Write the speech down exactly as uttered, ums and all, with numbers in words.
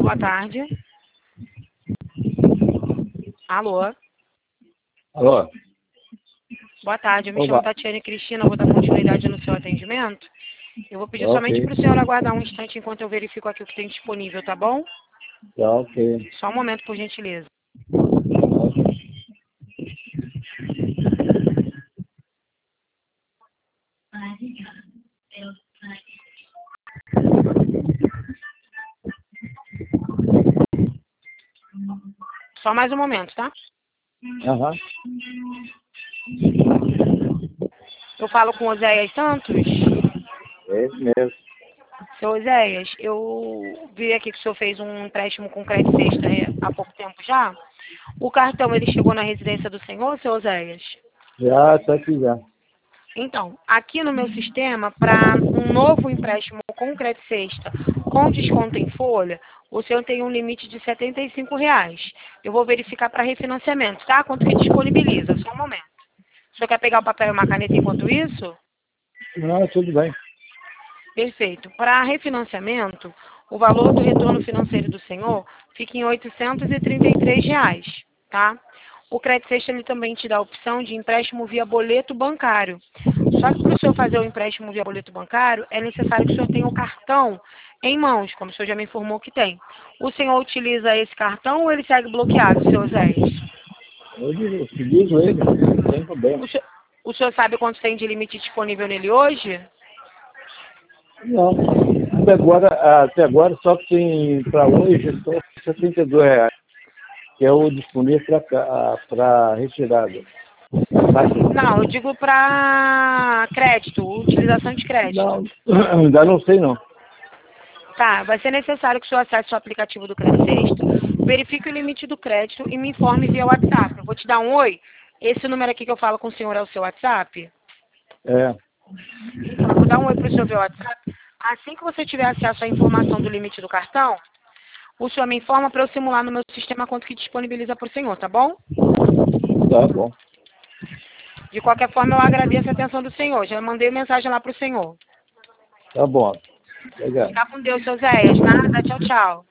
boa tarde. Alô? Alô? Boa tarde, eu me Oba. chamo Tatiane Cristina, vou dar continuidade no seu atendimento. Eu vou pedir Tá somente ok. para o senhor aguardar um instante enquanto eu verifico aqui o que tem disponível, tá bom? Tá ok. Só um momento, por gentileza. Só mais um momento, tá? Aham. Eu falo com o Oséias Santos. É esse mesmo. Seu Oséias, eu vi aqui que o senhor fez um empréstimo com crédito extra há pouco tempo já. O cartão, ele chegou na residência do senhor, seu Oséias? Já, tá aqui já. Então, aqui no meu sistema, para um novo empréstimo com crédito sexta, com desconto em folha, o senhor tem um limite de setenta e cinco reais. Eu vou verificar para refinanciamento, tá? Quanto que disponibiliza? Só um momento. O senhor quer pegar o papel e uma caneta enquanto isso? Não, tudo bem. Perfeito. Para refinanciamento, o valor do retorno financeiro do senhor fica em oitocentos e trinta e três reais, tá? O crédito sexta ele também te dá a opção de empréstimo via boleto bancário. Só que para o senhor fazer o empréstimo via boleto bancário, é necessário que o senhor tenha o cartão em mãos, como o senhor já me informou que tem. O senhor utiliza esse cartão ou ele segue bloqueado, seu Zéias? Eu digo- utilizo ele, não tem problema. O senhor, o senhor sabe quanto tem de limite disponível nele hoje? Não. Até agora, até agora só tem para hoje só setenta e dois reais, que é o disponível para retirada. Saque. Não, eu digo para crédito, utilização de crédito. Não, ainda não sei não. Tá, vai ser necessário que o senhor acesse o aplicativo do Crédito Sexta, verifique o limite do crédito e me informe via WhatsApp. Eu vou te dar um oi. Esse número aqui que eu falo com o senhor é o seu WhatsApp? É, Então, eu vou dar um oi para o senhor via WhatsApp. Assim que você tiver acesso à informação do limite do cartão, o senhor me informa para eu simular no meu sistema quanto que disponibiliza para o senhor, tá bom? tá bom. De qualquer forma, eu agradeço a atenção do senhor. Já mandei mensagem lá para o senhor. Tá bom. Obrigado. Fica com Deus, seu Zéias. Nada, tchau, tchau.